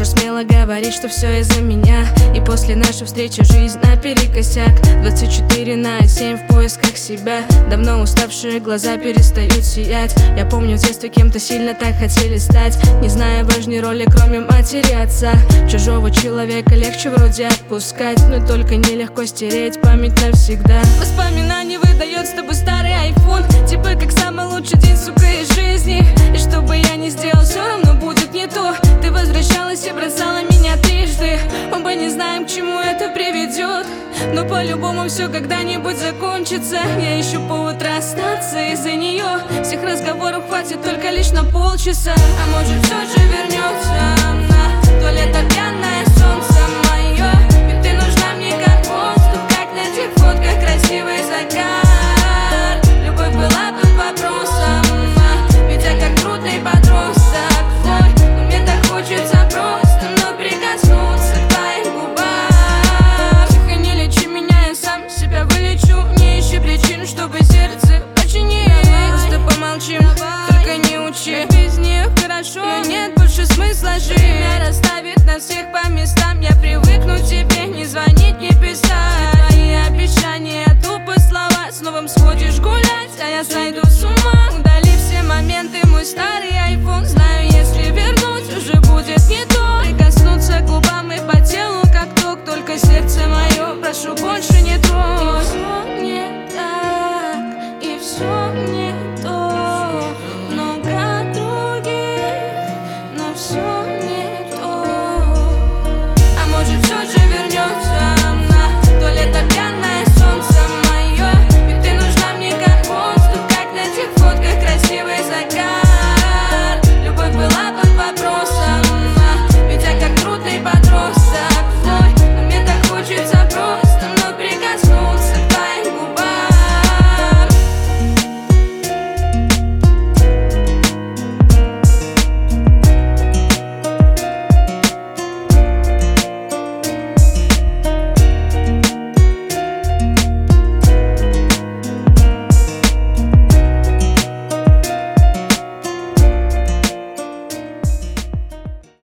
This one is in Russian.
Можешь смело говорить, что все из-за меня. И после нашей встречи жизнь наперекосяк. 24/7 в поисках себя. Давно уставшие глаза перестают сиять. Я помню, в детстве кем-то сильно так хотели стать, не зная важной роли, кроме матери и отца. Чужого человека легче вроде отпускать, но только нелегко стереть память навсегда. Воспоминаний выдает с тобой старый айфон, типа как самый лучший день, сука, из жизни. И что бы я ни сделал, все равно будет не то. Ты возвращалась и бросала меня трижды. Оба не знаем, к чему это приведет, но по-любому все когда-нибудь закончится. Я ищу повод расстаться из-за нее. Всех разговоров хватит только лишь на полчаса. А может все же вернется она, то лето пьяное солнце мое. Ведь ты нужна мне как воздух, как на тех фотках красивый закат. Любовь была тут вопросом, ведь я как трудный подросток твой. Но мне так хочется просто вновь прикоснуться к твоим губам. Тихо, не лечи меня, я сам себя вылечу. Не ищи причин, чтобы сердце починить. Просто помолчим, только не учи. Без них хорошо, но нет больше смысла жить. Время расставит нас всех по местам. Я привыкну к тебе, не звонить, не писать. Твои обещания, тупо слова. С новым сходишь гулять, а я сойду с ума. Удали все моменты, мой старый